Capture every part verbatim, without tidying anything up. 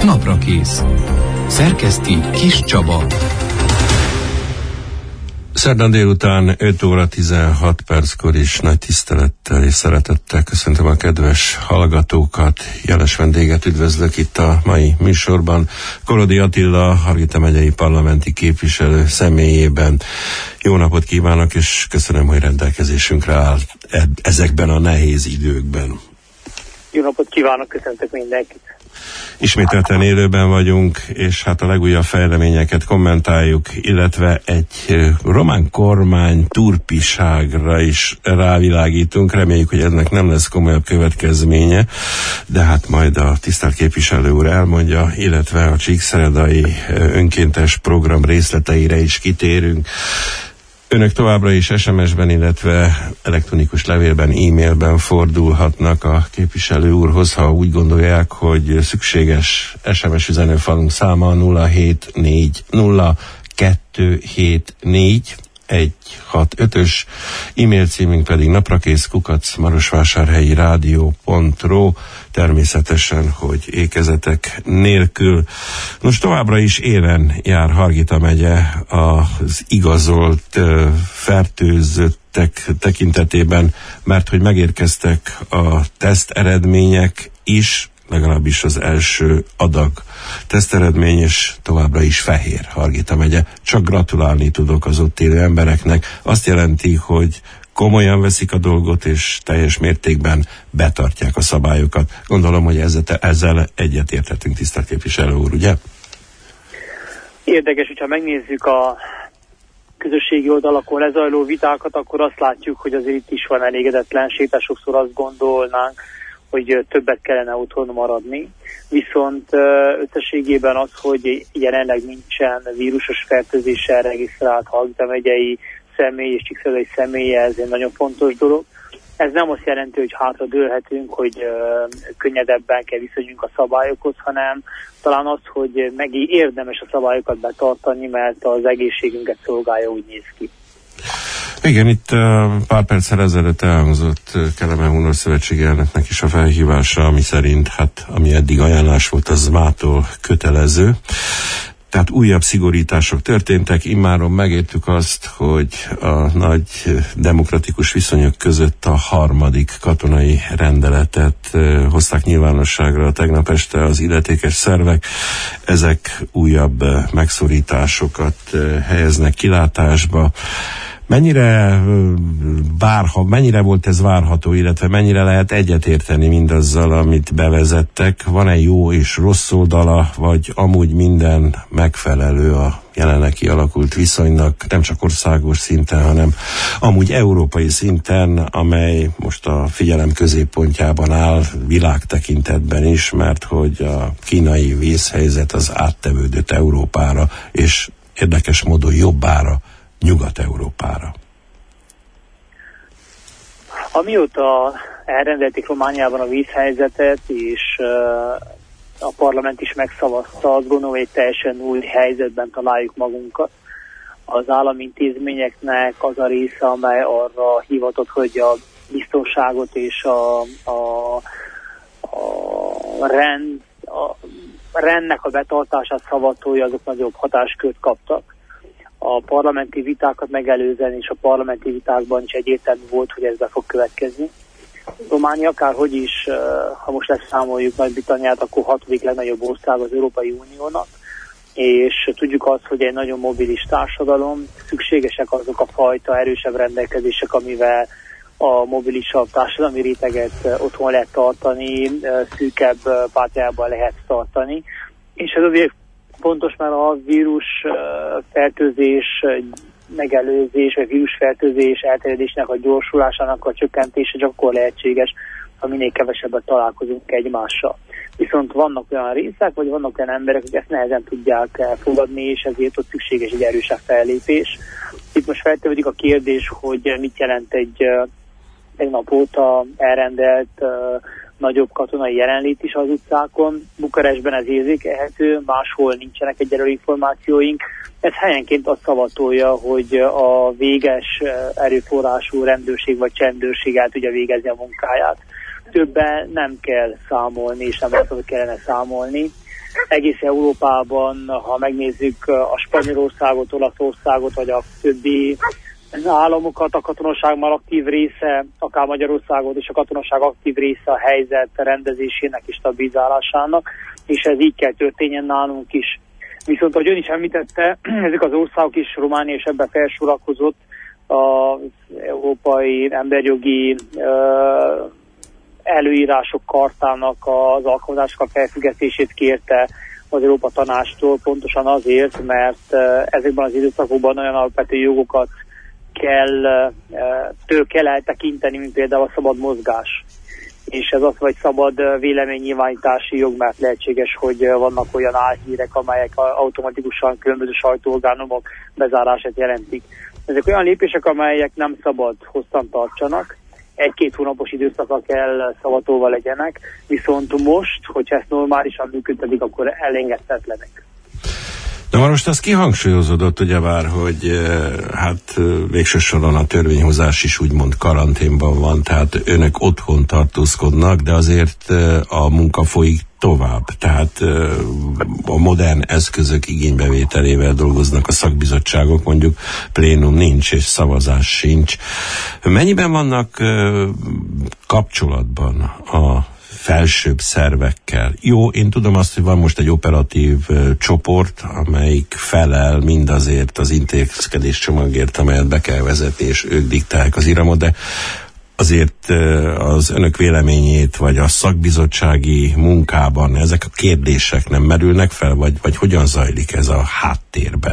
Naprakész. Szerkeszti Kis Csaba. Szerdán délután öt óra tizenhat perckor is nagy tisztelettel és szeretettel köszöntöm a kedves hallgatókat. Jeles vendéget üdvözlök itt a mai műsorban. Korodi Attila, Hargita megyei parlamenti képviselő személyében. Jó napot kívánok, és köszönöm, hogy rendelkezésünkre áll ezekben a nehéz időkben. Jó napot kívánok, köszöntök mindenkit. Ismételten élőben vagyunk, és hát a legújabb fejleményeket kommentáljuk, illetve egy román kormány turpiságra is rávilágítunk. Reméljük, hogy ennek nem lesz komolyabb következménye, de hát majd a tisztelt képviselő úr elmondja, illetve a csíkszeredai önkéntes program részleteire is kitérünk. Önök továbbra is es em es-ben, illetve elektronikus levélben, e-mailben fordulhatnak a képviselő úrhoz, ha úgy gondolják, hogy szükséges. es em es üzenőfalunk száma nulla hét négy nulla kettő hét négy egy hat ötös, e-mail címünk pedig naprakész kukac marosvásárhelyi rádió pont ro, természetesen, hogy ékezetek nélkül. Most továbbra is élen jár Hargita megye az igazolt fertőzöttek tekintetében, mert hogy megérkeztek a teszt eredmények is, legalábbis az első adag teszteredmény, és továbbra is fehér Hargita megye. Csak gratulálni tudok az ott élő embereknek. Azt jelenti, hogy komolyan veszik a dolgot, és teljes mértékben betartják a szabályokat. Gondolom, hogy ezzel, ezzel egyetérthetünk, tisztelt képviselő úr, ugye? Érdekes, hogyha megnézzük a közösségi oldalakon lezajló vitákat, akkor azt látjuk, hogy azért itt is van elégedetlenség, tehát sokszor azt gondolnánk, hogy többet kellene otthon maradni. Viszont összességében az, hogy jelenleg nincsen vírusos fertőzéssel regisztrált Hargita megyei személy és csíkszeredai személye, ez egy nagyon fontos dolog. Ez nem azt jelenti, hogy hátra dőlhetünk, hogy könnyedebben kell viszonyulnunk a szabályokhoz, hanem talán az, hogy meg érdemes a szabályokat betartani, mert az egészségünket szolgálja, úgy néz ki. Igen, itt pár perccel ezelőtt elhangzott Kelemen Hunor szövetségi elnöknek is a felhívása, ami szerint, hát ami eddig ajánlás volt, az mától kötelező. Tehát újabb szigorítások történtek, immáron megértük azt, hogy a nagy demokratikus viszonyok között a harmadik katonai rendeletet hozták nyilvánosságra tegnap este az illetékes szervek. Ezek újabb megszorításokat helyeznek kilátásba. Mennyire, várha, mennyire volt ez várható, illetve mennyire lehet egyetérteni mindazzal, amit bevezettek? Van-e jó és rossz oldala, vagy amúgy minden megfelelő a jelenleg kialakult viszonynak, nem csak országos szinten, hanem amúgy európai szinten, amely most a figyelem középpontjában áll világ tekintetben is, mert hogy a kínai vészhelyzet az áttevődött Európára, és érdekes módon jobbára, Nyugat-Európára. Amióta elrendelték Romániában a vízhelyzetet, és uh, a parlament is megszavazta, azt gondolom, hogy egy teljesen új helyzetben találjuk magunkat. Az állami intézményeknek az a része, amely arra hivatott, hogy a biztonságot és a, a, a, rend, a rendnek a betartását szavatolja, azok nagyobb hatáskört kaptak. A parlamenti vitákat megelőzően, és a parlamenti vitákban is egyértelmű volt, hogy ez be fog következni. Románia akárhogy is, ha most leszámoljuk Nagy-Britanniát, akkor hatodik legnagyobb ország az Európai Uniónak, és tudjuk azt, hogy egy nagyon mobilis társadalom, szükségesek azok a fajta erősebb rendelkezések, amivel a mobilisabb társadalmi réteget otthon lehet tartani, szűkebb pártjában lehet tartani, és ez azért fontos, mert a vírus fertőzés megelőzés, vagy vírusfertőzés elterjedésnek a gyorsulásának a csökkentése csak akkor lehetséges, ha minél kevesebbet találkozunk egymással. Viszont vannak olyan részek, vagy vannak olyan emberek, akik ezt nehezen tudják elfogadni, és ezért ott szükséges egy erősebb fellépés. Itt most feltevődik a kérdés, hogy mit jelent egy tegnap óta elrendelt uh, nagyobb katonai jelenlét is az utcákon. Bukarestben ez érzékelhető, máshol nincsenek egyelőre információink. Ez helyenként azt szavatolja, hogy a véges erőforrású rendőrség vagy csendőrség el tudja végezni a munkáját. Többen nem kell számolni, és nem azt, hogy kellene számolni. egész Európában, ha megnézzük a Spanyolországot, Olaszországot, vagy a többi államokat, a katonaság már aktív része, akár Magyarországot és a katonaság aktív része a helyzet rendezésének és stabilizálásának, és ez így kell történjen nálunk is. Viszont, ahogy ön is említette, ezek az országok is, Románia is ebben felsorakozott, az Európai Emberjogi uh, előírások kartának az alkalmazások felfüggesztését kérte az Európa Tanácstól, pontosan azért, mert uh, ezekben az időszakokban olyan alapvető jogokat kell, uh, től kell eltekinteni, mint például a szabad mozgás. És ez az, vagy szabad véleménynyilvánítási jog, mert lehetséges, hogy vannak olyan álhírek, amelyek automatikusan különböző sajtóorgánumok bezárását jelentik. Ezek olyan lépések, amelyek nem szabad hosszan tartsanak, egy-két hónapos időszakra kell szavatolva legyenek, viszont most, hogyha ezt normálisan működik, akkor elengedhetetlenek. De már most az kihangsúlyozódott ugyebár, hogy hát végső soron a törvényhozás is úgymond karanténban van, tehát önök otthon tartózkodnak, de azért a munka folyik tovább. Tehát a modern eszközök igénybevételével dolgoznak a szakbizottságok, mondjuk plénum nincs és szavazás sincs. Mennyiben vannak kapcsolatban a felsőbb szervekkel? Jó, én tudom azt, hogy van most egy operatív uh, csoport, amelyik felel mindazért az intézkedés csomagért, amelyet be kell vezetni, és ők diktálják az iramot, de azért uh, az önök véleményét, vagy a szakbizottsági munkában ezek a kérdések nem merülnek fel, vagy, vagy hogyan zajlik ez a háttérben?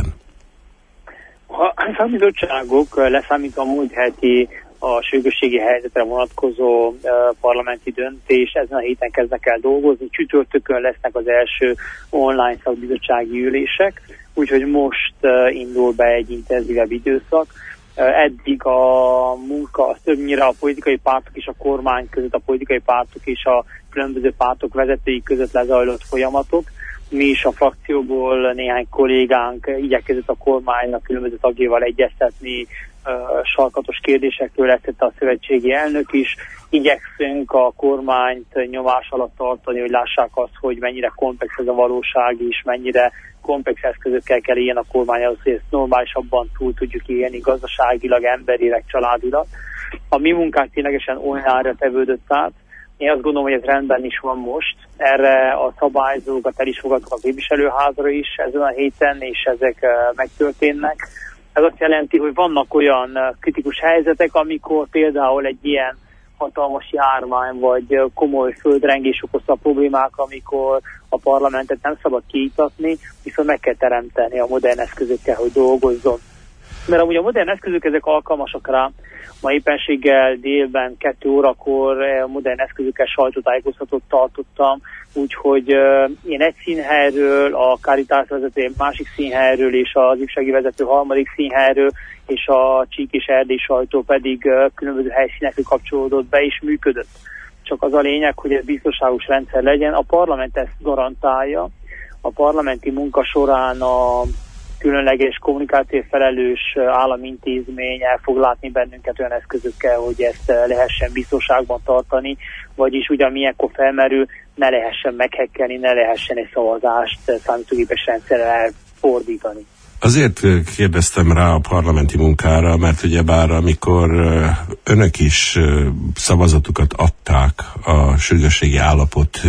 A szakbizottságok leszámítva a múlt heti a sürgősségi helyzetre vonatkozó uh, parlamenti döntés, ezen a héten kezdnek el dolgozni, csütörtökön lesznek az első online szakbizottsági ülések, úgyhogy most uh, indul be egy intenzívebb időszak. Uh, eddig a munka az többnyire a politikai pártok és a kormány között, a politikai pártok és a különböző pártok vezetői között lezajlott folyamatok. Mi is a frakcióból néhány kollégánk igyekezett a kormánynak különböző tagjával egyeztetni, sarkatos kérdésekről leszett a szövetségi elnök is. Igyekszünk a kormányt nyomás alatt tartani, hogy lássák azt, hogy mennyire komplex ez a valóság is, mennyire komplex eszközökkel kell éljen a kormány ahhoz, hogy ezt normálisabban túl tudjuk élni gazdaságilag, emberileg, családilag. A mi munkánk ténylegesen online-ra tevődött át. Én azt gondolom, hogy ez rendben is van most. Erre a szabályzókat el is fogadtak a képviselőházra is ezen a héten, és ezek megtörténnek. Ez azt jelenti, hogy vannak olyan kritikus helyzetek, amikor például egy ilyen hatalmas járvány vagy komoly földrengés okozta problémák, amikor a parlamentet nem szabad kiitatni, viszont meg kell teremteni a modern eszközökkel, hogy dolgozzon. Mert amúgy a modern eszközök ezek alkalmasak rá. Ma éppenséggel délben kettő órakor modern eszközökkel sajtótájékoztatót tartottam, úgyhogy uh, én egy színhelyről, a Caritas vezető másik színhelyről, és az ifjúsági vezető harmadik színhelyről, és a Csík és Erdély sajtó pedig uh, különböző helyszínekre kapcsolódott be és működött. Csak az a lényeg, hogy ez biztonságos rendszer legyen. A parlament ezt garantálja. A parlamenti munka során a különleges kommunikáció felelős állami intézmény el fog látni bennünket olyan eszközökkel, hogy ezt lehessen biztonságban tartani, vagyis ugyan milyenkor felmerül, ne lehessen meghekkelni, ne lehessen egy szavazást számítógépes rendszerrel fordítani. Azért kérdeztem rá a parlamenti munkára, mert ugyebár amikor önök is szavazatukat adták a sürgősségi állapot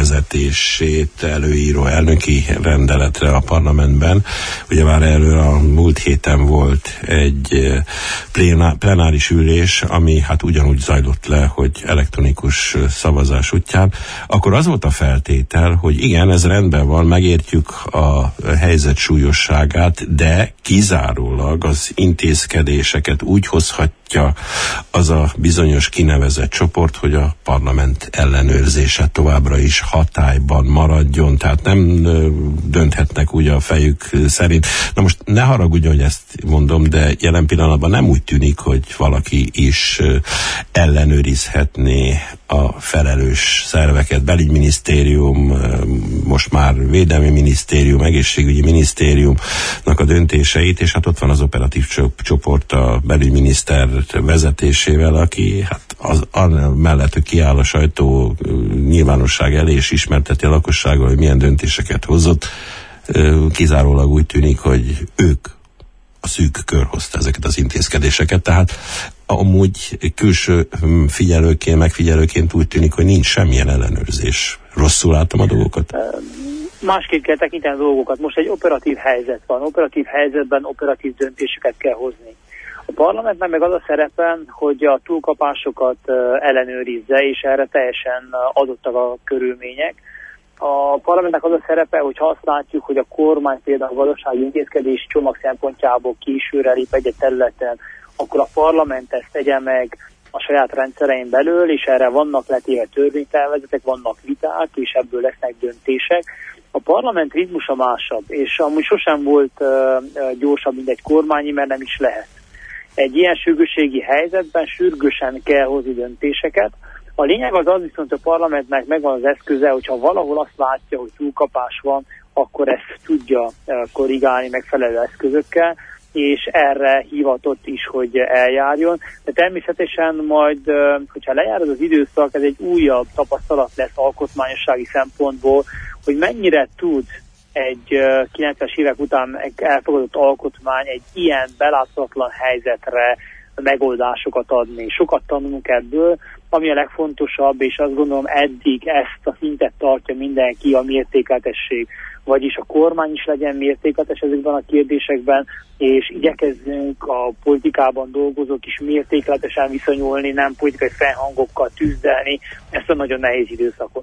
bevezetését előíró elnöki rendeletre a parlamentben, ugyebár erről a múlt héten volt egy plenáris ülés, ami hát ugyanúgy zajlott le, hogy elektronikus szavazás útján, akkor az volt a feltétel, hogy igen, ez rendben van, megértjük a helyzet súlyosságát, de kizárólag az intézkedéseket úgy hozhatja az a bizonyos kinevezett csoport, hogy a parlament ellenőrzése továbbra is hatályban maradjon, tehát nem dönthetnek úgy a fejük szerint. Na most ne haragudjon, hogy ezt mondom, de jelen pillanatban nem úgy tűnik, hogy valaki is ellenőrizhetné a felelős szerveket, belügyminisztérium, most már védelmi minisztérium, egészségügyi minisztériumnak a döntéseit, és hát ott van az operatív csoport a belügyminiszter vezetésével, aki hát az, mellett, hogy kiáll a sajtó nyilvánosság elé és ismerteti a lakossággal, hogy milyen döntéseket hozott, kizárólag úgy tűnik, hogy ők a szűk kör hozta ezeket az intézkedéseket, tehát amúgy külső figyelőként, megfigyelőként úgy tűnik, hogy nincs semmilyen ellenőrzés. Rosszul látom a dolgokat? Másképp kell tekinteni a dolgokat. Most egy operatív helyzet van. Operatív helyzetben operatív döntéseket kell hozni. A parlamentben meg az a szerepe, hogy a túlkapásokat ellenőrizze, és erre teljesen adottak a körülmények. A parlamentnek az a szerepe, hogy ha azt látjuk, hogy a kormány például a gazdasági intézkedés csomag szempontjából későre lép egy területen, akkor a parlament ezt tegye meg a saját rendszerein belül, és erre vannak letéve törvénytervezetek, vannak viták, és ebből lesznek döntések. A parlament ritmusa másabb, és amúgy sosem volt uh, gyorsabb, mint egy kormányi, mert nem is lehet. Egy ilyen sürgősségi helyzetben sürgősen kell hozni döntéseket. A lényeg az az, viszont a parlamentnek megvan az eszköze, hogyha valahol azt látja, hogy túlkapás van, akkor ezt tudja uh, korrigálni megfelelő eszközökkel, és erre hivatott is, hogy eljárjon. De természetesen majd, hogyha lejár az időszak, ez egy újabb tapasztalat lesz alkotmányossági szempontból, hogy mennyire tud egy kilencvenes évek után elfogadott alkotmány egy ilyen beláthatatlan helyzetre megoldásokat adni. Sokat tanulunk ebből, ami a legfontosabb, és azt gondolom eddig ezt a szintet tartja mindenki, a mértékletesség. Vagyis a kormány is legyen mértékletes ezekben a kérdésekben, és igyekezzünk a politikában dolgozók is mértékletesen viszonyulni, nem politikai felhangokkal tűzdelni ezt a nagyon nehéz időszakot.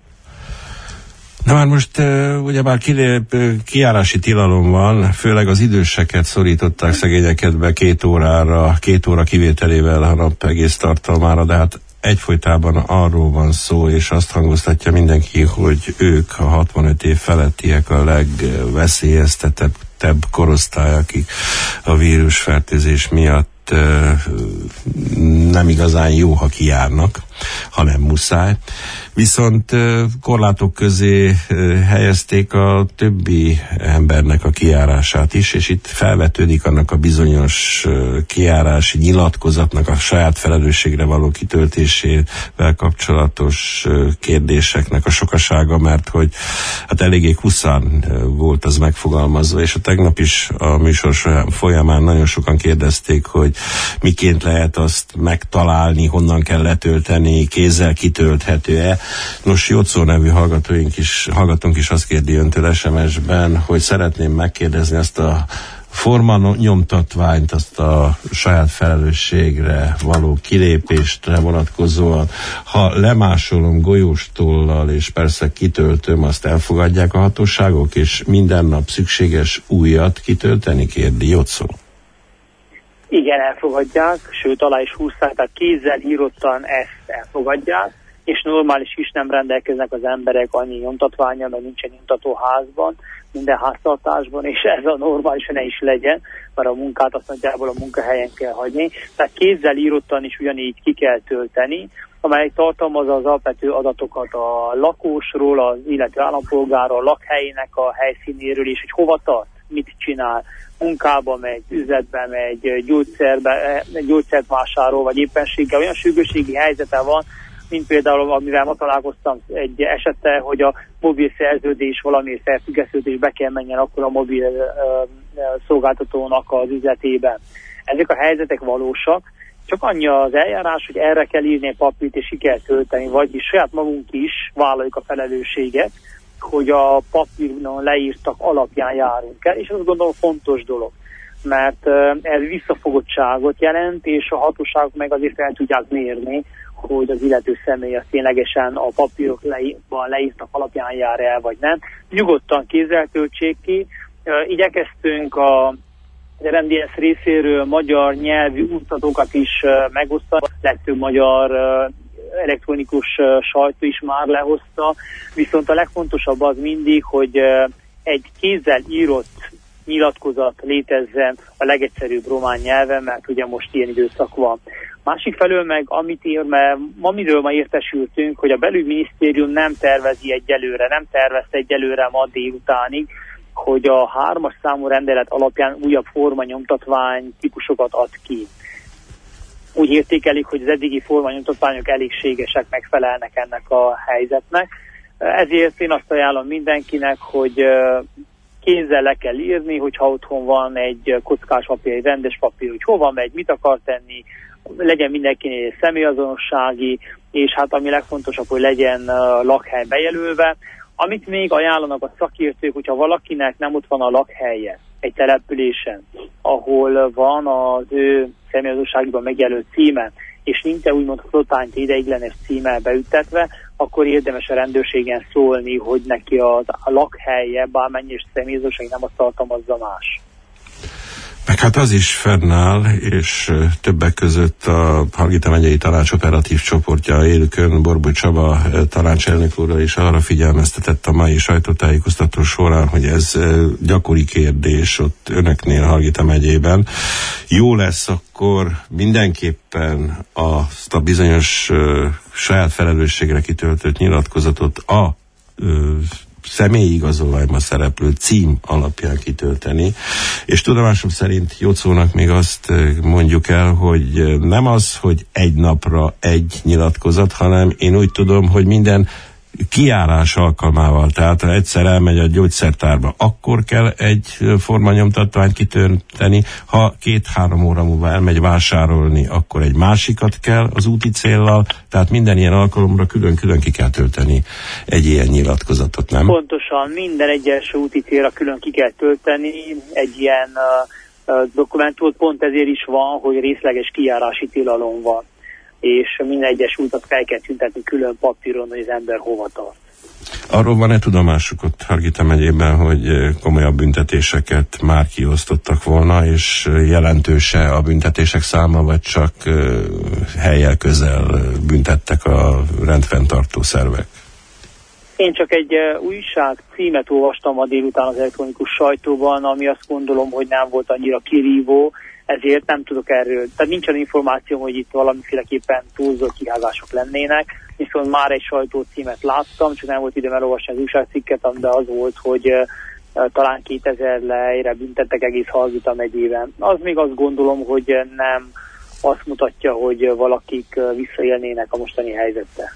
Na már most uh, ugyebár kilép, kijárási tilalom van, főleg az időseket szorították szegényeket be két órára, két óra kivételével a nap egész tartalmára, de hát egyfolytában arról van szó, és azt hangoztatja mindenki, hogy ők a hatvanöt év felettiek a legveszélyeztetettebb korosztály, akik a vírusfertőzés miatt nem igazán jó, ha kijárnak, hanem muszáj. Viszont korlátok közé helyezték a többi embernek a kijárását is, és itt felvetődik annak a bizonyos kijárási nyilatkozatnak a saját felelősségre való kitöltésével kapcsolatos kérdéseknek a sokasága, mert hogy hát eléggé huszán volt az megfogalmazva, és a tegnap is a műsor folyamán nagyon sokan kérdezték, hogy miként lehet azt megtalálni, honnan kell letölteni, kézzel kitölthető-e. Nos, Jocó nevű hallgatóink is, hallgatónk is azt kérdi öntől es em es-ben, hogy szeretném megkérdezni azt a forma nyomtatványt, azt a saját felelősségre való kilépéstre vonatkozóan. Ha lemásolom golyóstollal, és persze kitöltöm, azt elfogadják a hatóságok, és minden nap szükséges újat kitölteni, kérdi Jocó. Igen, elfogadják, sőt alá is húzták, tehát kézzel írottan ezt elfogadják, és normális is nem rendelkeznek az emberek annyi nyomtatvánnyal, mert nincsen nyomtatóházban, minden háztartásban, és ez a normálisan ne is legyen, mert a munkát azt nagyjából a munkahelyen kell hagyni. Tehát kézzel írottan is ugyanígy ki kell tölteni, amely tartalmazza az alapvető adatokat a lakósról, az illető állampolgárról, a lakhelyének a helyszínéről, és hogy hova tart, mit csinál, munkába megy, üzletbe megy, gyógyszerbe, gyógyszert vásárol, vagy éppenséggel olyan sürgősségi helyzete van, mint például, amivel ma találkoztam egy esete, hogy a mobil szerződés valami felfüggesztődés be kell menjen akkor a mobil uh, szolgáltatónak az üzletében. Ezek a helyzetek valósak, csak annyi az eljárás, hogy erre kell írni egy papírt, és ki kell tölteni, vagyis saját magunk is vállaljuk a felelősséget, hogy a papíron leírtak alapján járunk el, és azt gondolom fontos dolog, mert ez visszafogottságot jelent, és a hatóságok meg azért el tudják mérni, hogy az illető személy az ténylegesen a papírokban leírtak alapján jár el, vagy nem. Nyugodtan kézzel töltsék ki. Igyekeztünk a er em dé es részéről magyar nyelvű útmutatókat is megosztani. Legtöbb magyar elektronikus sajtó is már lehozta, viszont a legfontosabb az mindig, hogy egy kézzel írott nyilatkozat létezzen a legegyszerűbb román nyelven, mert ugye most ilyen időszak van. Másik felől meg, amit ír, mert amiről ma értesültünk, hogy a belügyminisztérium nem tervezi egyelőre, nem tervezte egyelőre ma délutánig, hogy a hármas számú rendelet alapján újabb formanyomtatvány típusokat ad ki. úgy értékelik, hogy az eddigi formanyomtatványok elégségesek, megfelelnek ennek a helyzetnek. Ezért én azt ajánlom mindenkinek, hogy kézzel le kell írni, hogyha otthon van egy kockás papír, egy rendes papír, hogy hova megy, mit akar tenni, legyen mindenkinél személyazonossági, és hát ami legfontosabb, hogy legyen lakhely bejelölve. Amit még ajánlanak a szakértők, hogyha valakinek nem ott van a lakhelye egy településen, ahol van az ő személyazonosságiban megjelölt címe, és nincs úgymond flottányt ideiglenes címmel beüttetve, akkor érdemes a rendőrségen szólni, hogy neki az, a lakhelye, bármennyi is személyazonosság nem azt tartalmazza más. Meg hát az is fennáll, és többek között a Hargita megyei tanács operatív csoportja élükön Borbóly Csaba tanácselnök úrral is arra figyelmeztetett a mai sajtótájékoztató során, hogy ez gyakori kérdés ott önöknél Hargita megyében. Jó lesz akkor mindenképpen azt a bizonyos uh, saját felelősségre kitöltött nyilatkozatot a uh, személyi igazolványban szereplő cím alapján kitölteni, és tudomásom szerint Jocónak még azt mondjuk el, hogy nem az, hogy egy napra egy nyilatkozat, hanem én úgy tudom, hogy minden kijárás alkalmával, tehát ha egyszer elmegy a gyógyszertárba, akkor kell egy formanyomtatványt kitölteni, ha két-három óra múlva elmegy vásárolni, akkor egy másikat kell az úti céllal, tehát minden ilyen alkalomra külön-külön ki kell tölteni egy ilyen nyilatkozatot, nem? Pontosan, minden egyes úti célra külön ki kell tölteni egy ilyen uh, uh, dokumentumot, pont ezért is van, hogy részleges kijárási tilalom van, és minden egyes útat fel kell tüntetni külön papíron, hogy az ember hova tart. Arról van-e tudomásuk ott Hargita megyében, hogy komolyabb büntetéseket már kiosztottak volna, és jelentőse a büntetések száma, vagy csak hellyel közel büntettek a rendfenntartó szervek? Én csak egy uh, újság címet olvastam ma délután az elektronikus sajtóban, ami azt gondolom, hogy nem volt annyira kirívó, ezért nem tudok erről. Tehát nincsen információ, hogy itt valamiféleképpen túlzott kiházások lennének, viszont már egy sajtócímet láttam, csak nem volt időm elolvasni az újságcikket, de az volt, hogy uh, talán kétezer lejre büntettek egész Hargita megyében. Az még azt gondolom, hogy nem azt mutatja, hogy valakik visszaélnének a mostani helyzettel.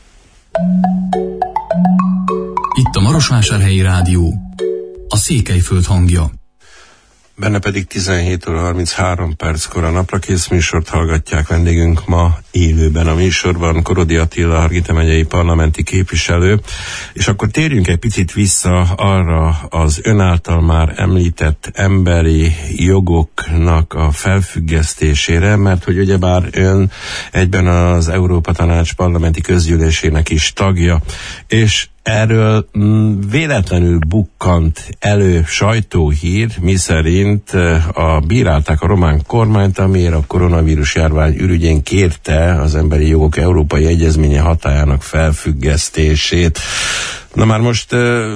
Itt a Marosvásárhelyi Rádió, a Székelyföld hangja. Benne pedig tizenhét óra harminchárom perckor a Naprakész műsort hallgatják. Vendégünk ma élőben a műsorban Korodi Attila, Hargita megyei parlamenti képviselő. És akkor térjünk egy picit vissza arra az ön által már említett emberi jogoknak a felfüggesztésére, mert hogy ugyebár ön egyben az Európa Tanács parlamenti közgyűlésének is tagja, és erről véletlenül bukkant elő sajtóhír, miszerint a bírálták a román kormányt, amiért a koronavírus járvány ürügyén kérte az Emberi Jogok Európai Egyezménye hatályának felfüggesztését. Na már most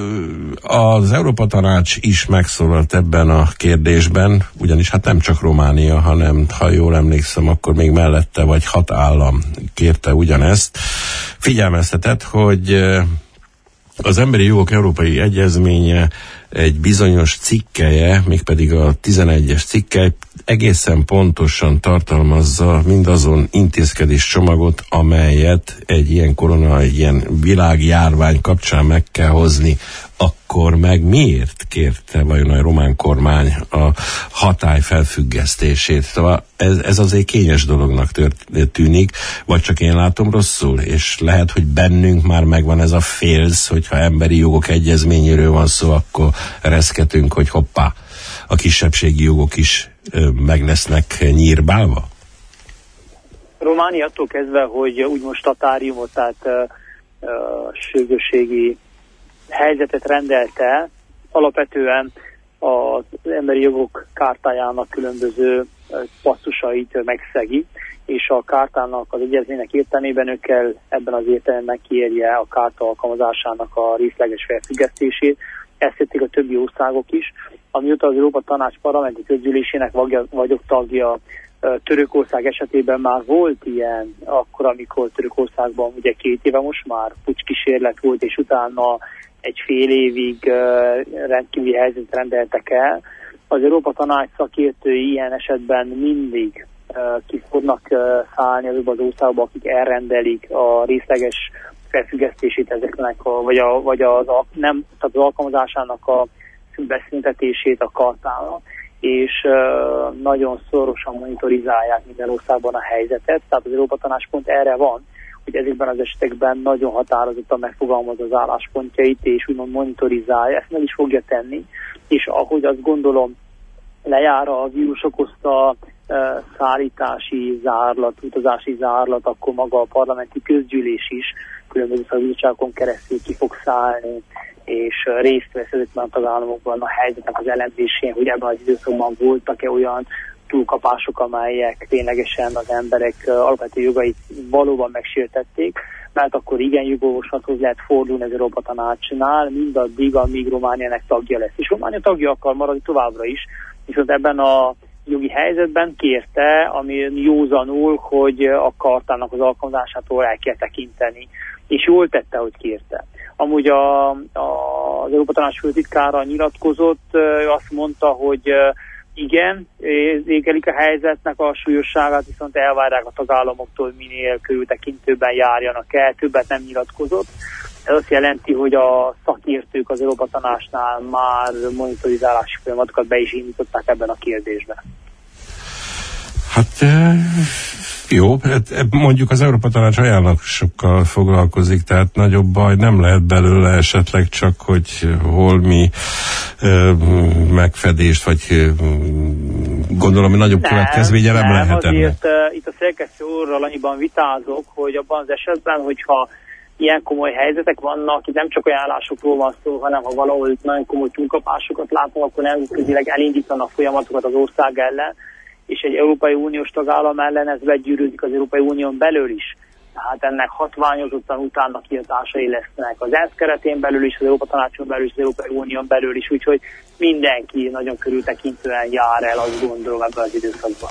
az Európa Tanács is megszólalt ebben a kérdésben, ugyanis hát nem csak Románia, hanem ha jól emlékszem, akkor még mellette vagy hat állam kérte ugyanezt. Figyelmeztetett, hogy az Emberi Jogok Európai Egyezménye egy bizonyos cikkelje, mégpedig a tizenegyes cikkely egészen pontosan tartalmazza mindazon intézkedés csomagot, amelyet egy ilyen korona, egy ilyen világjárvány kapcsán meg kell hozni. Akkor meg miért kérte vajon a román kormány a hatály felfüggesztését? Szóval ez, ez azért kényes dolognak tört, tűnik, vagy csak én látom rosszul, és lehet, hogy bennünk már megvan ez a félsz, hogyha emberi jogok egyezményéről van szó, akkor reszketünk, hogy hoppá, a kisebbségi jogok is ö, meg lesznek nyírbálva? Románia attól kezdve, hogy úgymond statáriumot, tehát ö, ö, sürgősségi helyzetet rendelte, alapvetően az emberi jogok kártájának különböző passzusait megszegi, és a kártának, az egyezménynek értelmében ő kell ebben az értelemben kérje a kárta alkalmazásának a részleges felfüggesztését. Ezt tették a többi országok is. Amióta az Európa Tanács parlamenti közgyűlésének vagyok tagja, Törökország esetében már volt ilyen, akkor, amikor Törökországban ugye két éve most már pucskísérlet volt, és utána egy fél évig uh, rendkívüli helyzetet rendeltek el. Az Európa Tanács szakértői ilyen esetben mindig ki fognak szállni azokba az országba, akik elrendelik a részleges felfüggesztését ezeknek, a, vagy, a, vagy az, a, nem, tehát az alkalmazásának a beszüntetését a kartának, és uh, nagyon szorosan monitorizálják minden országban a helyzetet, tehát az Európa Tanács pont erre van, hogy ezekben az esetekben nagyon határozottan megfogalmaz az álláspontjait, és úgymond monitorizálja, ezt meg is fogja tenni, és ahogy azt gondolom, lejár a vírus okozta uh, szállítási zárlat, utazási zárlat, akkor maga a parlamenti közgyűlés is különböző szakbizottságokon keresztül ki fog szállni, és uh, részt vesz ezekben a tagállamokban a helyzetnek az elemzésén, hogy ebben az időszakban voltak-e olyan túlkapások, amelyek ténylegesen az emberek uh, alapvető jogait valóban megsértették, mert akkor igen jogorvoslathoz lehet fordulni az Európa Tanácsnál, mindaddig, amíg Romániának tagja lesz. És Románia tagja akar maradni továbbra is, viszont ebben a jogi helyzetben kérte, ami józanul, hogy a kartának az alkalmazásától el kell tekinteni. És jól tette, hogy kérte. Amúgy a, a, az Európa Tanács főtitkára nyilatkozott, ő azt mondta, hogy igen, érzékelik a helyzetnek a súlyosságát, viszont elvárják a tagállamoktól, hogy minél körültekintőben járjanak el, többet nem nyilatkozott. Ez azt jelenti, hogy a szakértők az Európa Tanácsnál már monitorizálási folyamatokat be is indították ebben a kérdésben. Hát jó, mondjuk az Európa Tanács ajánlásokkal foglalkozik, tehát nagyobb baj nem lehet belőle esetleg, csak hogy hol mi megfedést, vagy gondolom, hogy nagyobb nem, következménye nem, nem lehet ennek. Azért uh, itt a szerkesztő úrral annyiban vitázok, hogy abban az esetben, hogyha ilyen komoly helyzetek vannak, itt nem csak ajánlásokról van szó, hanem ha valahol itt nagyon komoly túlkapásokat látunk, akkor nemzetközileg elindítanak folyamatokat az ország ellen, és egy Európai Uniós tagállam ellen ez begyűrűzik az Európai Unión belül is. Tehát ennek hatványozottan utána kihatásai lesznek az ENSZ keretén belül is, az Európa Tanácson belül is, az Európai Unión belül is, úgyhogy mindenki nagyon körültekintően jár el, azt gondolom, ebben az időszakban.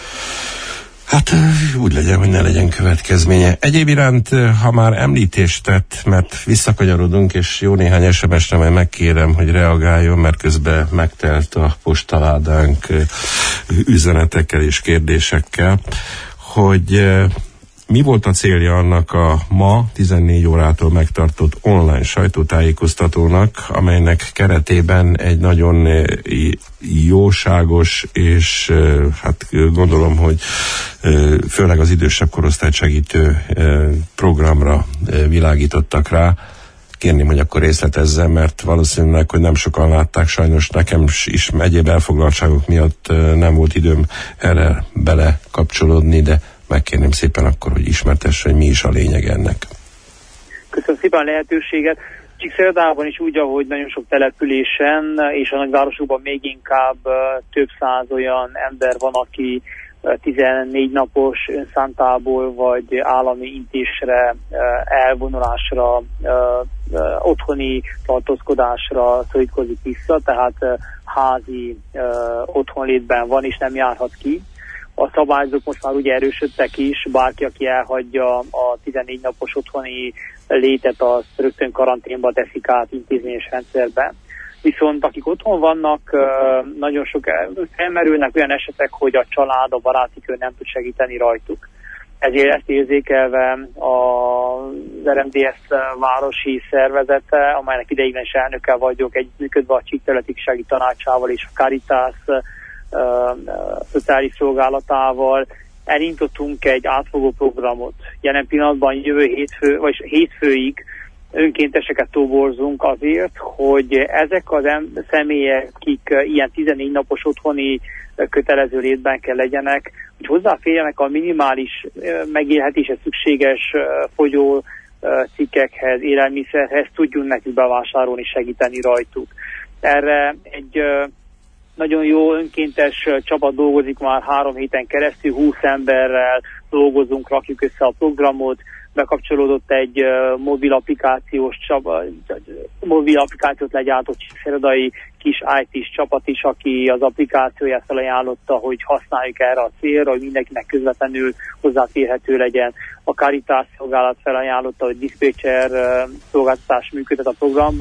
Hát úgy legyen, hogy ne legyen következménye. Egyéb iránt, ha már említést tett, mert visszakanyarodunk, és jó néhány es em es-re majd megkérem, hogy reagáljon, mert közben megtelt a postaládánk üzenetekkel és kérdésekkel, hogy mi volt a célja annak a ma tizennégy órától megtartott online sajtótájékoztatónak, amelynek keretében egy nagyon jóságos, és hát gondolom, hogy főleg az idősebb korosztályt segítő programra világítottak rá. Kérném, hogy akkor részletezzen, mert valószínűleg, hogy nem sokan látták, sajnos nekem is egyéb elfoglaltságok miatt nem volt időm erre bele kapcsolódni, de megkérném szépen akkor, hogy ismertesse, hogy mi is a lényeg ennek. Köszönöm szépen a lehetőséget. Csíkszeredában is úgy, ahogy nagyon sok településen, és a nagyvárosokban még inkább több száz olyan ember van, aki tizennégy napos önszántából vagy állami intésre, elvonulásra, otthoni tartózkodásra szorítkozik vissza, tehát házi otthonlétben van és nem járhat ki. A szabályzók most már ugye erősödtek is, bárki, aki elhagyja a tizennégy napos otthoni létet, az rögtön karanténba teszik át intézményes rendszerbe. Viszont akik otthon vannak, nagyon sok felmerülnek olyan esetek, hogy a család, a baráti kör nem tud segíteni rajtuk. Ezért ezt érzékelve az er em dé es városi szervezete, amelynek ideiglenes elnöke vagyok, együttműködve a Csíkterületi Ifjúsági Tanácsával és a Caritas szociális szolgálatával elindítottunk egy átfogó programot. Jelen pillanatban jövő hétfő, vagy hétfőig önkénteseket toborzunk azért, hogy ezek az em- személyek, akik ilyen tizennégy napos otthoni kötelező létben kell legyenek, hogy hozzáférjenek a minimális megélhetéshez szükséges fogyó cikkekhez, élelmiszerhez, tudjunk nekik bevásárolni, segíteni rajtuk. Erre egy nagyon jó önkéntes csapat dolgozik már három héten keresztül, húsz emberrel dolgozunk, rakjuk össze a programot, bekapcsolódott egy uh, mobil applikációs csapat, mobil applikációt legyártott csíkszeredai kis i té-s csapat is, aki az applikációját felajánlotta, hogy használjuk erre a célra, hogy mindenkinek közvetlenül hozzáférhető legyen. A Caritas szolgálat felajánlotta, hogy diszpécser uh, szolgáltatás működtet a programban,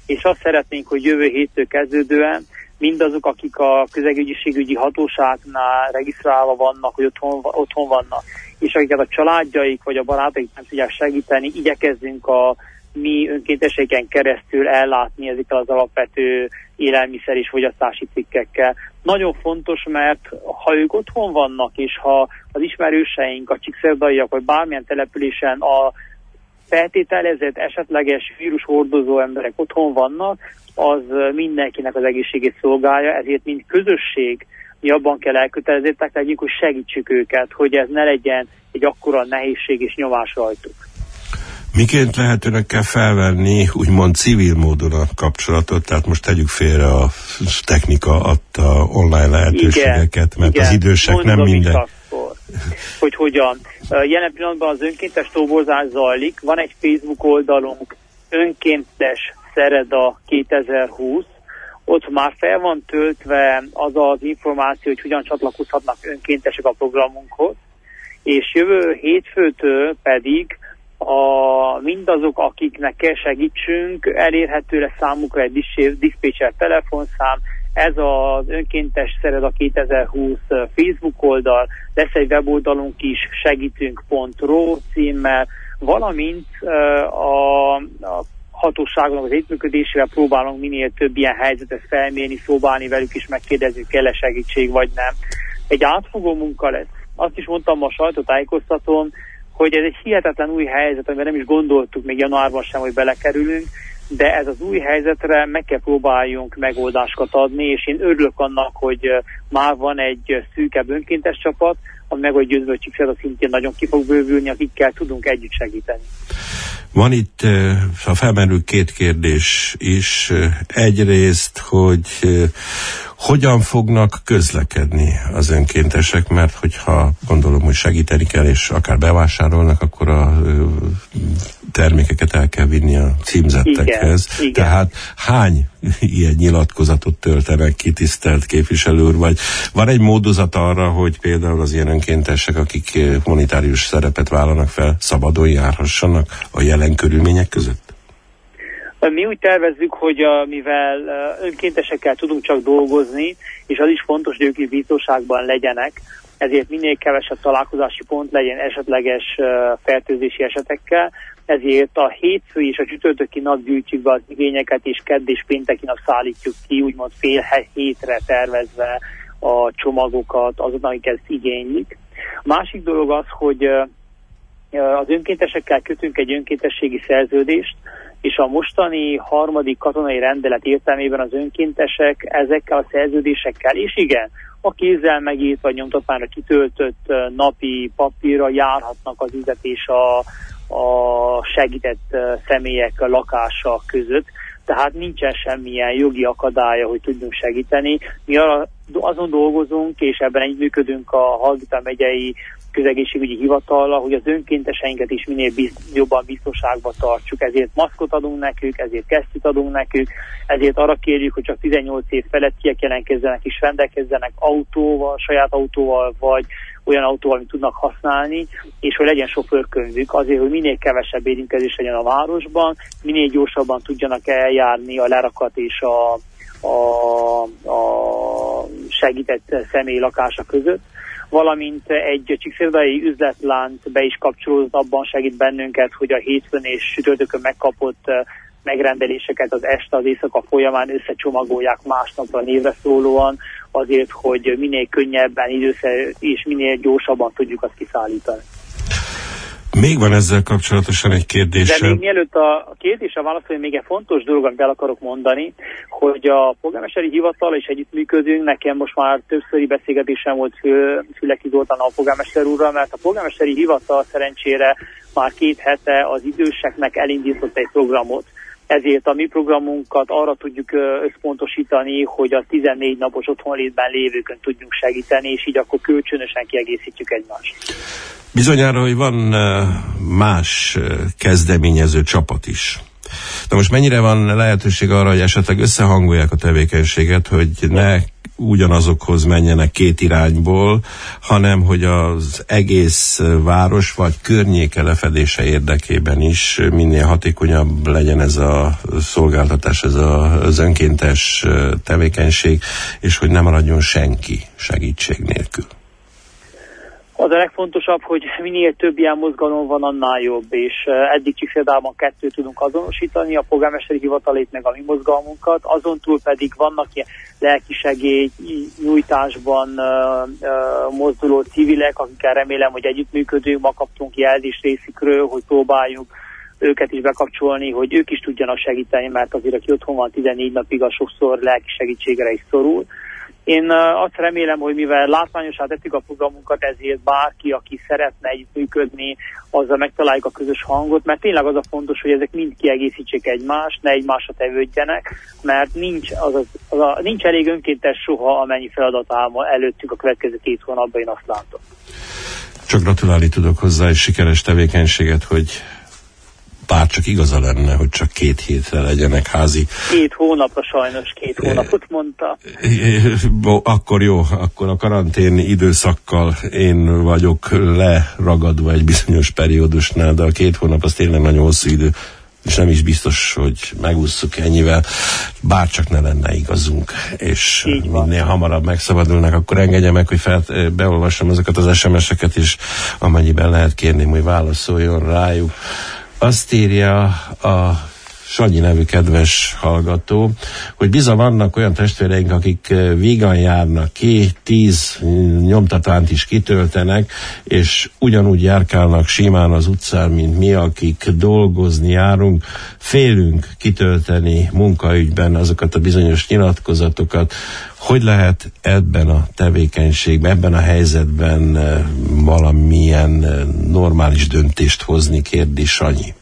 és azt szeretnénk, hogy jövő héttől kezdődően mindazok, akik a közegészségügyi hatóságnál regisztrálva vannak, hogy otthon, otthon vannak, és akiket a családjaik vagy a barátaik nem tudják segíteni, igyekezzünk a mi önkéntességen keresztül ellátni ezekkel az alapvető élelmiszer és fogyasztási cikkekkel. Nagyon fontos, mert ha ők otthon vannak, és ha az ismerőseink, a csíkszerdaiak, vagy bármilyen településen a feltételezett esetleges vírushordozó emberek otthon vannak, az mindenkinek az egészségét szolgálja, ezért mint közösség mi abban kell elkötelezettek legyünk, hogy segítsük őket, hogy ez ne legyen egy akkora nehézség és nyomás rajtuk. Miként lehet önökkel felvenni úgymond civil módon a kapcsolatot, tehát most tegyük félre a technika adta online lehetőségeket, mert igen, az idősek nem minden... Akkor, hogy hogyan. Jelen pillanatban az önkéntes toborzás zajlik, van egy Facebook oldalunk, önkéntes Szereda kétezer-húsz, ott már fel van töltve az az információ, hogy hogyan csatlakozhatnak önkéntesek a programunkhoz, és jövő hétfőtől pedig a, mindazok, akiknek kell segítsünk, elérhető lesz számukra egy diszpécser telefonszám, ez az önkéntes Szereda kétezer-húsz Facebook oldal, lesz egy weboldalunk is, segítünk pont ro címmel, valamint a, a hatóságnak az együttműködésével próbálunk minél több ilyen helyzetet felmérni, szóbálni velük is, megkérdezzük, kell-e segítség vagy nem. Egy átfogó munka lesz. Azt is mondtam a sajtótájékoztatón, hogy ez egy hihetetlen új helyzet, amiben nem is gondoltuk még januárban sem, hogy belekerülünk, de ez az új helyzetre meg kell próbáljunk megoldásokat adni, és én örülök annak, hogy már van egy szűkebb önkéntes csapat, ami meg vagy győző, hogy Csíkszereda szintén nagyon ki fog bővülni, akikkel tudunk együtt segíteni. Van itt a felmerül két kérdés is. Egyrészt, hogy hogyan fognak közlekedni az önkéntesek, mert hogyha gondolom, hogy segíteni kell, és akár bevásárolnak, akkor a termékeket el kell vinni a címzettekhez. Igen, igen. Tehát hány ilyen nyilatkozatot töltenek ki, tisztelt képviselő úr, vagy van egy módozat arra, hogy például az ilyen önkéntesek, akik humanitárius szerepet vállalnak fel, szabadon járhassanak a jelen körülmények között? Mi úgy tervezzük, hogy a, mivel önkéntesekkel tudunk csak dolgozni, és az is fontos, hogy ők is biztonságban legyenek, ezért minél kevesebb találkozási pont legyen esetleges fertőzési esetekkel, ezért a hétfő és a csütörtöki nap gyűjtjük be az igényeket, és kedd és pénteki nap szállítjuk ki, úgymond fél hétre tervezve a csomagokat azoknak, akik ezt igénylik. A másik dolog az, hogy az önkéntesekkel kötünk egy önkéntességi szerződést, és a mostani harmadik katonai rendelet értelmében az önkéntesek ezekkel a szerződésekkel, és igen, a kézzel megírt vagy nyomtatványra kitöltött napi papírra járhatnak az üzlet és a, a segített személyek lakása között. Tehát nincsen semmilyen jogi akadálya, hogy tudjunk segíteni. Mi arra, azon dolgozunk, és ebben együttműködünk a Hargita megyei közegészségügyi hivatallal, hogy az önkénteseinket is minél biz, jobban biztonságba tartsuk. Ezért maszkot adunk nekük, ezért kesztyűt adunk nekük, ezért arra kérjük, hogy csak tizennyolc év felettiek jelentkezzenek és rendelkezzenek autóval, saját autóval, vagy olyan autóval, amit tudnak használni, és hogy legyen sofőrkönyvük, azért, hogy minél kevesebb érintkezés legyen a városban, minél gyorsabban tudjanak eljárni a lerakat és a, a, a segített személy lakása között, valamint egy csíkszerdai üzletlánc be is kapcsolódott, abban segít bennünket, hogy a hétfőn és sütörtökön megkapott megrendeléseket az este, az éjszaka folyamán összecsomagolják másnapra névre szólóan, azért, hogy minél könnyebben, időszer és minél gyorsabban tudjuk azt kiszállítani. Még van ezzel kapcsolatosan egy kérdés. De még mielőtt a kérdésre válaszolni, még egy fontos dolog, amit el akarok mondani, hogy a polgármesteri hivatal és együttműködünk, nekem most már többszöri beszélgetésem volt Füleki Zoltán a polgármester úrral, mert a polgármesteri hivatal szerencsére már két hete az időseknek elindított egy programot. Ezért a mi programunkat arra tudjuk összpontosítani, hogy a tizennégy napos otthonlétben lévőkön tudjunk segíteni, és így akkor kölcsönösen kiegészítjük egymást. Bizonyára, hogy van más kezdeményező csapat is. Na most mennyire van lehetőség arra, hogy esetleg összehangolják a tevékenységet, hogy ne ugyanazokhoz menjenek két irányból, hanem hogy az egész város vagy környéke lefedése érdekében is minél hatékonyabb legyen ez a szolgáltatás, ez az önkéntes tevékenység, és hogy nem maradjon senki segítség nélkül. Az a legfontosabb, hogy minél több ilyen mozgalom van, annál jobb, és eddig Csíkszeredában kettőt tudunk azonosítani, a polgármesteri hivatalét meg a mi mozgalmunkat, azon túl pedig vannak ilyen lelkisegély nyújtásban uh, uh, mozduló civilek, akikkel remélem, hogy együttműködünk, ma kaptunk jelzést részükről, hogy próbáljuk őket is bekapcsolni, hogy ők is tudjanak segíteni, mert azért, aki otthon van tizennégy napig, az sokszor lelki segítségre is szorul. Én azt remélem, hogy mivel látványosá tettük a programunkat, ezért bárki, aki szeretne együttműködni, azzal megtaláljuk a közös hangot, mert tényleg az a fontos, hogy ezek mind kiegészítsék egymást, ne egymásra tevődjenek, mert nincs, az az, az a, nincs elég önkéntes soha, amennyi feladat áll előttünk a következő két hónapban, én azt látom. Csak gratulálni tudok hozzá, és sikeres tevékenységet, hogy bár csak igaza lenne, hogy csak két hétre legyenek házi. Két hónapra sajnos, két hónapot mondta. Akkor jó, akkor a karantén időszakkal én vagyok leragadva egy bizonyos periódusnál, de a két hónap az tényleg nagyon hosszú idő, és nem is biztos, hogy megússzuk ennyivel, bár csak ne lenne igazunk, és minél hamarabb megszabadulnak, akkor engedje meg, hogy fel, beolvassam azokat az es em es-eket is, amennyiben lehet kérni, hogy válaszoljon rájuk. Azt írja a Sanyi nevű kedves hallgató, hogy bizony vannak olyan testvéreink, akik vígan járnak ki, tíz nyomtatványt is kitöltenek, és ugyanúgy járkálnak simán az utcán, mint mi, akik dolgozni járunk. Félünk kitölteni munkaügyben azokat a bizonyos nyilatkozatokat. Hogy lehet ebben a tevékenységben, ebben a helyzetben valamilyen normális döntést hozni, kérdi Sanyi?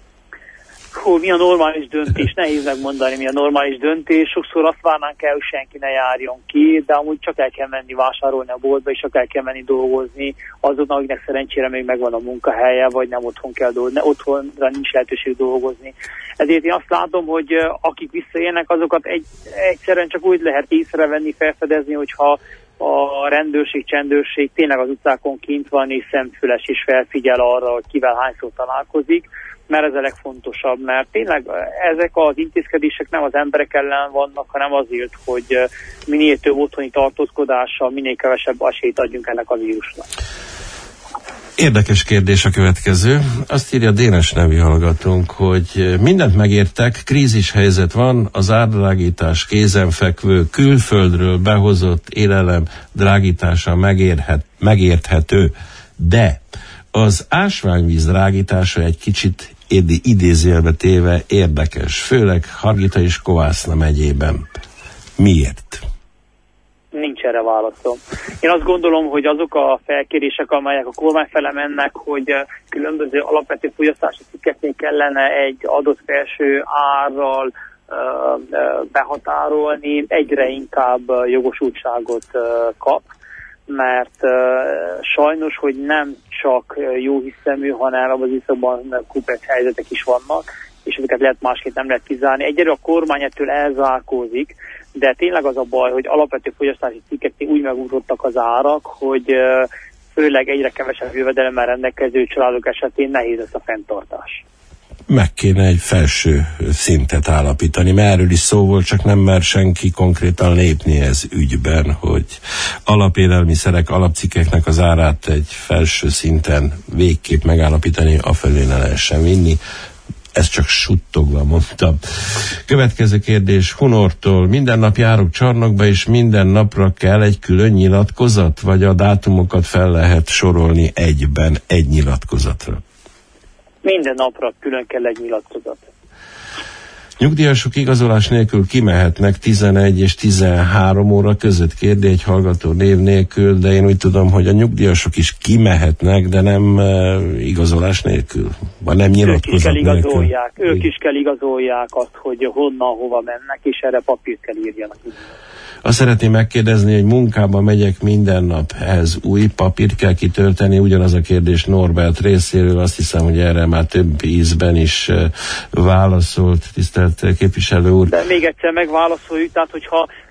Hú, mi a normális döntés? Nehéz megmondani, mi a normális döntés. Sokszor azt várnánk el, hogy senki ne járjon ki, de amúgy csak el kell menni vásárolni a boltba, és csak el kell menni dolgozni azoknak, akiknek szerencsére még megvan a munkahelye, vagy nem otthon kell dolgozni, otthonra nincs lehetőség dolgozni. Ezért én azt látom, hogy akik visszaérnek, azokat egy, egyszerűen csak úgy lehet észrevenni, felfedezni, hogyha a rendőrség, csendőrség tényleg az utcákon kint van, és szemfüles is felfigyel arra, hogy kivel hányszor találkozik, mert ez a legfontosabb, mert tényleg ezek az intézkedések nem az emberek ellen vannak, hanem azért, hogy minél több otthoni tartózkodással, minél kevesebb esélyt adjunk ennek a vírusnak. Érdekes kérdés a következő. Azt írja Dénes nevű hallgatónk, hogy mindent megértek, krízis helyzet van, az árdrágítás kézenfekvő, külföldről behozott élelem drágítása megérhet, megérthető, de az ásványvíz drágítása egy kicsit idézőjelbe téve érdekes, főleg Hargita és Kovászna megyében. Miért? Nincs erre válaszom. Én azt gondolom, hogy azok a felkérések, amelyek a kormány fele mennek, hogy különböző alapvető fogyasztási cikkeknél kellene egy adott felső árral behatárolni, egyre inkább jogosultságot kap, mert uh, sajnos, hogy nem csak jó hiszemű, hanem abban az időszakban kupac helyzetek is vannak, és ezeket lehet másként nem lehet kizárni. Egyelőre a kormány ettől elzárkózik, de tényleg az a baj, hogy alapvető fogyasztási cikkeknél úgy megugrottak az árak, hogy uh, főleg egyre kevesebb jövedelemmel rendelkező családok esetén nehéz lesz a fenntartás. Meg kéne egy felső szintet állapítani, mert erről is szó volt, csak nem mer senki konkrétan lépni ez ügyben, hogy alapélelmiszerek, alapcikkeknek az árát egy felső szinten végképp megállapítani, afelé ne lehessen vinni. Ezt csak suttogva mondtam. Következő kérdés Hunortól. Minden nap járok csarnokba, és minden napra kell egy külön nyilatkozat, vagy a dátumokat fel lehet sorolni egyben egy nyilatkozatra? Minden napra külön kell egy nyilatkozat. Nyugdíjasok igazolás nélkül kimehetnek tizenegy és tizenhárom óra között, kérdi egy hallgató név nélkül, de én úgy tudom, hogy a nyugdíjasok is kimehetnek, de nem uh, igazolás nélkül, vagy nem nyilatkozat ők nélkül. Igazolják, ők is kell igazolják azt, hogy honnan, hova mennek, és erre papírt kell írjanak. Azt szeretném megkérdezni, hogy munkába megyek minden nap, ehhez új papírt kell kitölteni, ugyanaz a kérdés Norbert részéről, azt hiszem, hogy erre már több ízben is válaszolt, tisztelt képviselő úr. De még egyszer megválaszoljuk, tehát hogyha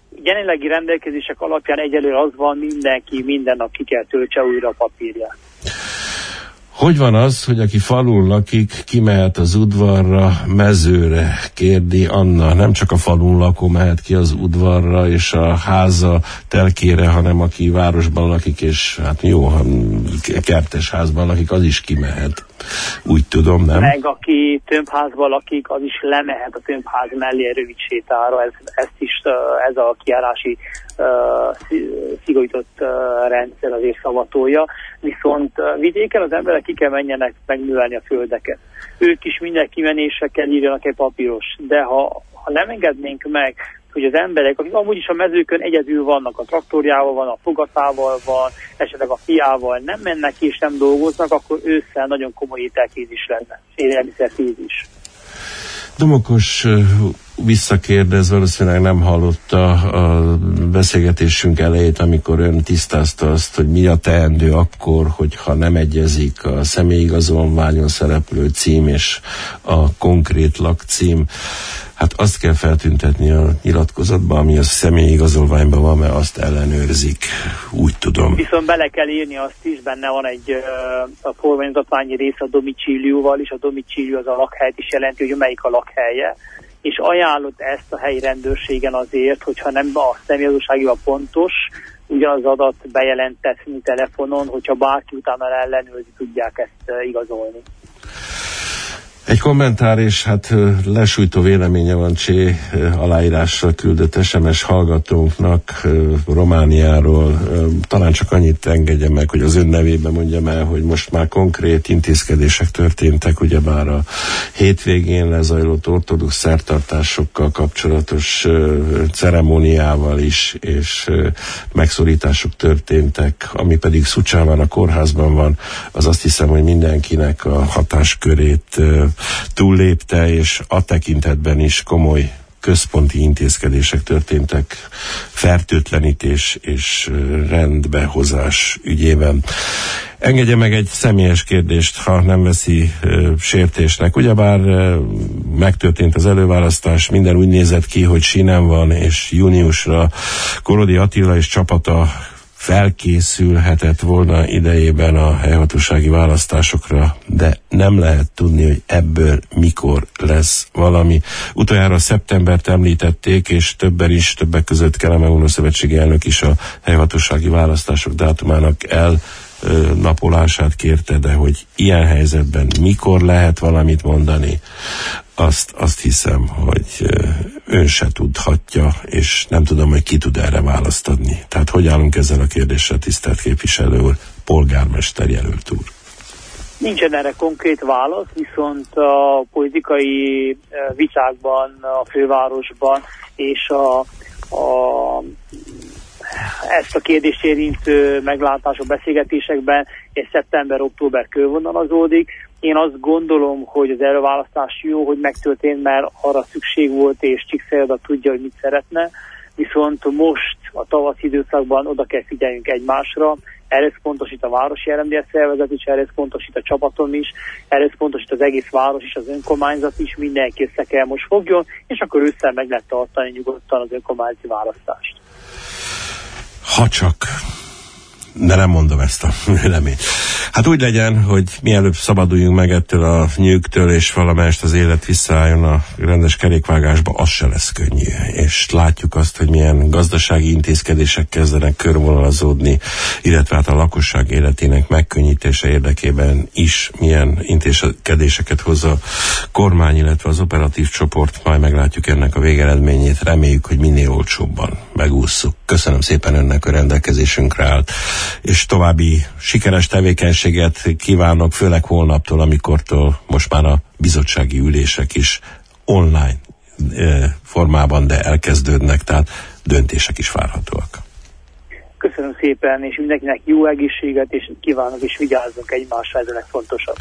jelenlegi rendelkezések alapján egyelőre az van, mindenki minden nap ki kell töltse újra a papírját. Hogy van az, hogy aki falun lakik, kimehet az udvarra, mezőre, kérdi Anna. Nem csak a falun lakó mehet ki az udvarra és a háza telkére, hanem aki városban lakik, és hát jó, ha kertes házban lakik, az is kimehet. Úgy tudom, nem? Meg aki tömbházban lakik, az is lemehet a tömbház mellé egy rövid sétára. Ez, ezt is, ez a kijárási uh, szigorított uh, rendszer azért szavatolja. Viszont uh, vidéken az emberek ki kell menjenek megművelni a földeket. Ők is minden kimenésre kell írjanak egy papíros. De ha, ha nem engednénk meg, hogy az emberek, akik amúgy is a mezőkön egyedül vannak, a traktorjával van, a fogatával van, esetleg a fiával, nem mennek ki és nem dolgoznak, akkor ősszel nagyon komoly ételkrízis lenne, élelmiszerkrízis. Domokos visszakérdez, valószínűleg nem hallotta a beszélgetésünk elejét, amikor ön tisztázta azt, hogy mi a teendő akkor, hogyha nem egyezik a személyigazolványon szereplő cím és a konkrét lakcím. Hát azt kell feltüntetni a nyilatkozatban, ami a személyigazolványban van, mert azt ellenőrzik, úgy tudom. Viszont bele kell írni azt is, benne van egy a forványozatlanyi rész a domicílióval, és a domicílió az a lakhelyet is jelenti, hogy melyik a lakhelye, és ajánlott ezt a helyi rendőrségen azért, hogyha nem a személyigazolványban pontos, ugyanaz adat bejelentetni telefonon, hogyha bárki utána ellenőrzi, tudják ezt igazolni. Egy kommentár, és hát lesújtó véleménye van Csé aláírásra küldött es em es hallgatónknak Romániáról. Talán csak annyit engedje meg, hogy az ön nevében mondjam el, hogy most már konkrét intézkedések történtek, ugyebár a hétvégén lezajlott ortodox szertartásokkal kapcsolatos ceremóniával is, és megszorítások történtek, ami pedig Szucsában a kórházban van, az azt hiszem, hogy mindenkinek a hatáskörét túllépte, és a tekintetben is komoly központi intézkedések történtek fertőtlenítés és rendbehozás ügyében. Engedje meg egy személyes kérdést, ha nem veszi uh, sértésnek. Ugyebár uh, megtörtént az előválasztás, minden úgy nézett ki, hogy sinem van, és júniusra Korodi Attila és csapata felkészülhetett volna idejében a helyhatósági választásokra, de nem lehet tudni, hogy ebből mikor lesz valami. Utoljára szeptembert említették, és többen is, többek között Kelemen szövetségi elnök is a helyhatósági választások dátumának el napolását kérte, de hogy ilyen helyzetben mikor lehet valamit mondani, azt, azt hiszem, hogy ön se tudhatja, és nem tudom, hogy ki tud erre választ adni. Tehát hogy állunk ezzel a kérdéssel, tisztelt képviselő úr, polgármester jelölt úr? Nincsen erre konkrét válasz, viszont a politikai vitákban, a fővárosban és a, a ezt a kérdést érintő meglátások, beszélgetésekben és szeptember-október körvonalazódik. Én azt gondolom, hogy az előválasztás jó, hogy megtörtént, mert arra szükség volt, és Csíkszereda tudja, hogy mit szeretne. Viszont most a tavasz időszakban oda kell figyeljünk egymásra. Erre pontosít a Városi er em dé es szervezet is, erre pontosít a csapatom is, erre pontosít az egész város is, az önkormányzat is, mindenki össze kell most fogjon, és akkor ősszel meg lehet tartani nyugodtan az önkormányzati választást. Ha csak, de nem mondom ezt a véleményt. Hát úgy legyen, hogy mielőbb szabaduljunk meg ettől a nyűgtől, és valamelyest az élet visszaálljon a rendes kerékvágásba, az se lesz könnyű. És látjuk azt, hogy milyen gazdasági intézkedések kezdenek körvonalazódni, illetve hát a lakosság életének megkönnyítése érdekében is milyen intézkedéseket hoz a kormány, illetve az operatív csoport. Majd meglátjuk ennek a végeredményét. Reméljük, hogy minél olcsóbban megússzuk. Köszönöm szépen önnek, a rendelkezésünkre állt, és további sikeres tevékenységet kívánok, főleg holnaptól, amikortól most már a bizottsági ülések is online e, formában, de elkezdődnek, tehát döntések is várhatóak. Köszönöm szépen, és mindenkinek jó egészséget, és kívánok, és vigyázzunk egymásra, ez a legfontosabb.